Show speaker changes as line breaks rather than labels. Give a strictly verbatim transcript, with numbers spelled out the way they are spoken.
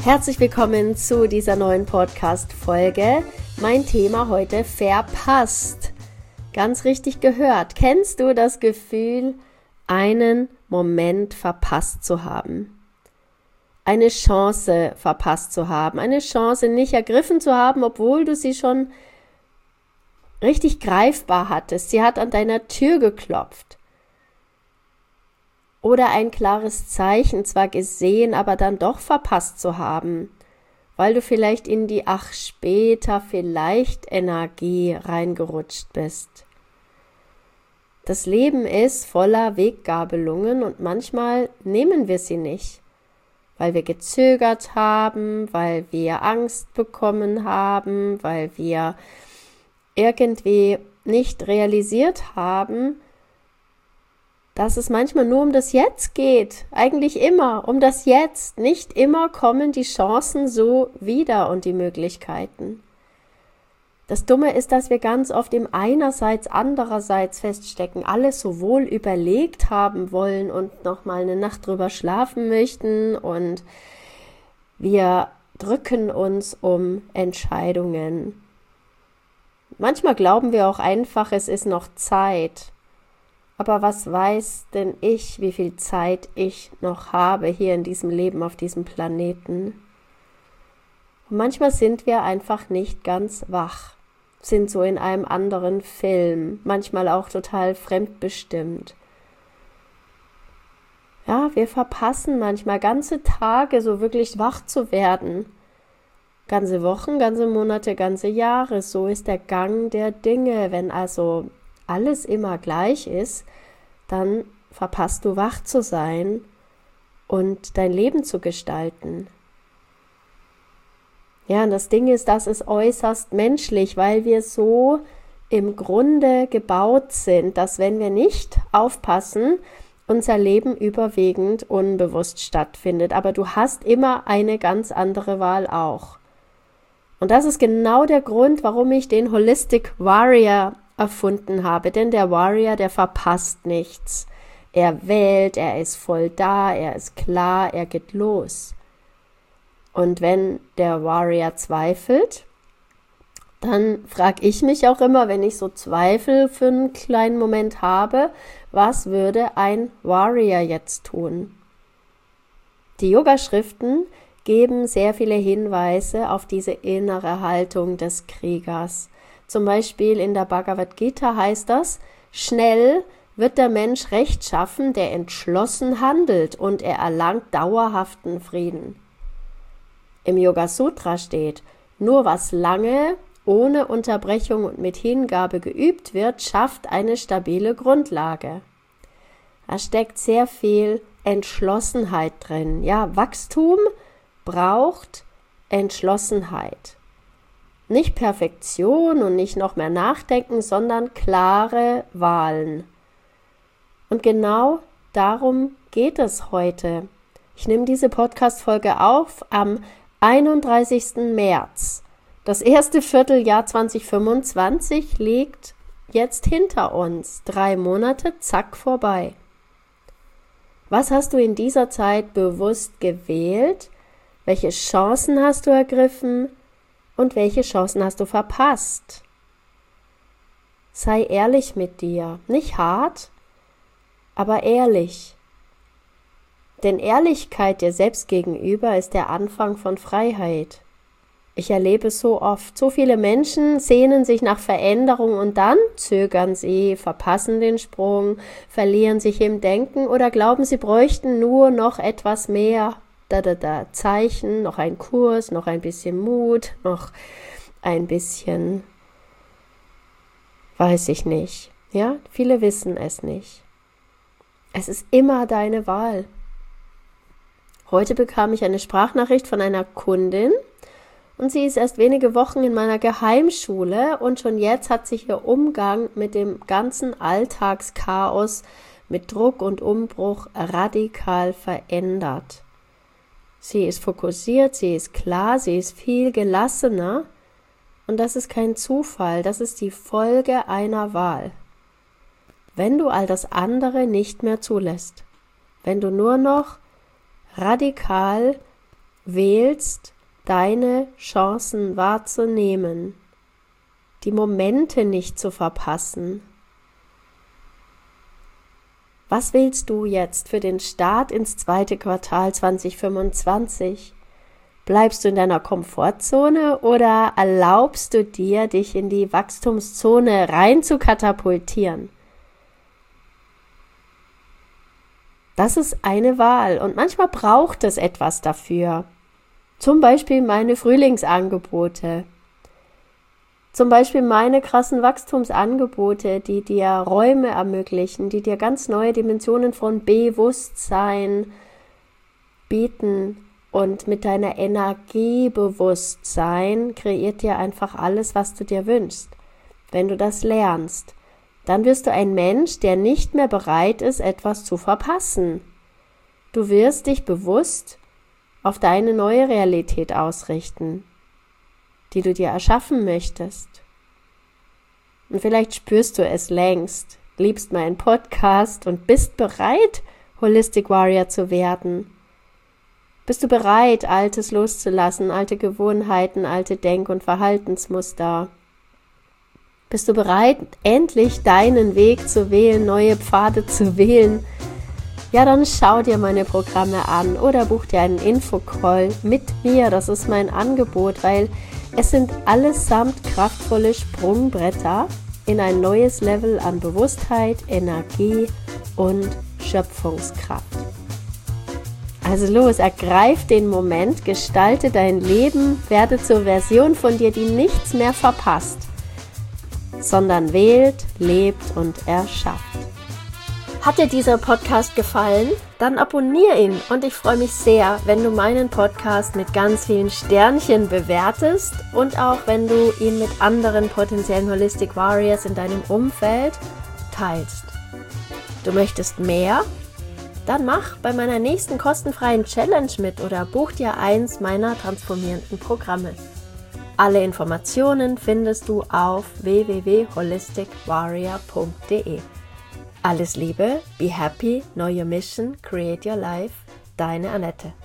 Herzlich willkommen zu dieser neuen Podcast-Folge. Mein Thema heute: verpasst. Ganz richtig gehört. Kennst du das Gefühl, einen Moment verpasst zu haben? Eine Chance verpasst zu haben, eine Chance nicht ergriffen zu haben, obwohl du sie schon richtig greifbar hattest. Sie hat an deiner Tür geklopft. Oder ein klares Zeichen zwar gesehen, aber dann doch verpasst zu haben, weil du vielleicht in die ach später vielleicht Energie reingerutscht bist. Das Leben ist voller Weggabelungen und manchmal nehmen wir sie nicht, weil wir gezögert haben, weil wir Angst bekommen haben, weil wir irgendwie nicht realisiert haben, dass es manchmal nur um das Jetzt geht, eigentlich immer um das Jetzt. Nicht immer kommen die Chancen so wieder und die Möglichkeiten. Das Dumme ist, dass wir ganz oft im einerseits, andererseits feststecken, alles so wohl überlegt haben wollen und nochmal eine Nacht drüber schlafen möchten und wir drücken uns um Entscheidungen. Manchmal glauben wir auch einfach, es ist noch Zeit. Aber was weiß denn ich, wie viel Zeit ich noch habe hier in diesem Leben auf diesem Planeten? Und manchmal sind wir einfach nicht ganz wach, sind so in einem anderen Film, manchmal auch total fremdbestimmt. Ja, wir verpassen manchmal ganze Tage, so wirklich wach zu werden. Ganze Wochen, ganze Monate, ganze Jahre, so ist der Gang der Dinge. Wenn also alles immer gleich ist, dann verpasst du wach zu sein und dein Leben zu gestalten. Ja, und das Ding ist, das ist äußerst menschlich, weil wir so im Grunde gebaut sind, dass wenn wir nicht aufpassen, unser Leben überwiegend unbewusst stattfindet. Aber du hast immer eine ganz andere Wahl auch. Und das ist genau der Grund, warum ich den Holistic Warrior erfunden habe, denn der Warrior, der verpasst nichts. Er wählt, er ist voll da, er ist klar, er geht los. Und wenn der Warrior zweifelt, dann frage ich mich auch immer, wenn ich so Zweifel für einen kleinen Moment habe, was würde ein Warrior jetzt tun? Die Yoga-Schriften geben sehr viele Hinweise auf diese innere Haltung des Kriegers. Zum Beispiel in der Bhagavad Gita heißt das: Schnell wird der Mensch Recht schaffen, der entschlossen handelt, und er erlangt dauerhaften Frieden. Im Yoga Sutra steht: Nur was lange, ohne Unterbrechung und mit Hingabe geübt wird, schafft eine stabile Grundlage. Da steckt sehr viel Entschlossenheit drin. Ja, Wachstum braucht Entschlossenheit. Nicht Perfektion und nicht noch mehr nachdenken, sondern klare Wahlen. Und genau darum geht es heute. Ich nehme diese Podcast-Folge auf am einunddreißigsten März. Das erste Vierteljahr zwanzig fünfundzwanzig liegt jetzt hinter uns. Drei Monate, zack, vorbei. Was hast du in dieser Zeit bewusst gewählt? Welche Chancen hast du ergriffen? Und welche Chancen hast du verpasst? Sei ehrlich mit dir, nicht hart, aber ehrlich. Denn Ehrlichkeit dir selbst gegenüber ist der Anfang von Freiheit. Ich erlebe es so oft. So viele Menschen sehnen sich nach Veränderung und dann zögern sie, verpassen den Sprung, verlieren sich im Denken oder glauben, sie bräuchten nur noch etwas mehr. Da, da, da, Zeichen, noch ein Kurs, noch ein bisschen Mut, noch ein bisschen, weiß ich nicht. Ja, viele wissen es nicht. Es ist immer deine Wahl. Heute bekam ich eine Sprachnachricht von einer Kundin und sie ist erst wenige Wochen in meiner Geheimschule und schon jetzt hat sich ihr Umgang mit dem ganzen Alltagschaos, mit Druck und Umbruch radikal verändert. Sie ist fokussiert, sie ist klar, sie ist viel gelassener und das ist kein Zufall, das ist die Folge einer Wahl. Wenn du all das andere nicht mehr zulässt, wenn du nur noch radikal wählst, deine Chancen wahrzunehmen, die Momente nicht zu verpassen. Was wählst du jetzt für den Start ins zweite Quartal zwanzig fünfundzwanzig? Bleibst du in deiner Komfortzone oder erlaubst du dir, dich in die Wachstumszone rein zu katapultieren? Das ist eine Wahl und manchmal braucht es etwas dafür. Zum Beispiel meine Frühlingsangebote. Zum Beispiel meine krassen Wachstumsangebote, die dir Räume ermöglichen, die dir ganz neue Dimensionen von Bewusstsein bieten. Und mit deiner Energiebewusstsein kreiert dir einfach alles, was du dir wünschst. Wenn du das lernst, dann wirst du ein Mensch, der nicht mehr bereit ist, etwas zu verpassen. Du wirst dich bewusst auf deine neue Realität ausrichten, die du dir erschaffen möchtest. Und vielleicht spürst du es längst, liebst meinen Podcast und bist bereit, Holistic Warrior zu werden. Bist du bereit, Altes loszulassen, alte Gewohnheiten, alte Denk- und Verhaltensmuster? Bist du bereit, endlich deinen Weg zu wählen, neue Pfade zu wählen? Ja, dann schau dir meine Programme an oder buch dir einen Infocall mit mir. Das ist mein Angebot, weil es sind allesamt kraftvolle Sprungbretter in ein neues Level an Bewusstheit, Energie und Schöpfungskraft. Also los, ergreif den Moment, gestalte dein Leben, werde zur Version von dir, die nichts mehr verpasst, sondern wählt, lebt und erschafft. Hat dir dieser Podcast gefallen? Dann abonniere ihn und ich freue mich sehr, wenn du meinen Podcast mit ganz vielen Sternchen bewertest und auch wenn du ihn mit anderen potenziellen Holistic Warriors in deinem Umfeld teilst. Du möchtest mehr? Dann mach bei meiner nächsten kostenfreien Challenge mit oder buch dir eins meiner transformierenden Programme. Alle Informationen findest du auf w w w punkt holistic warrior punkt d e. Alles Liebe, be happy, know your mission, create your life, deine Annette.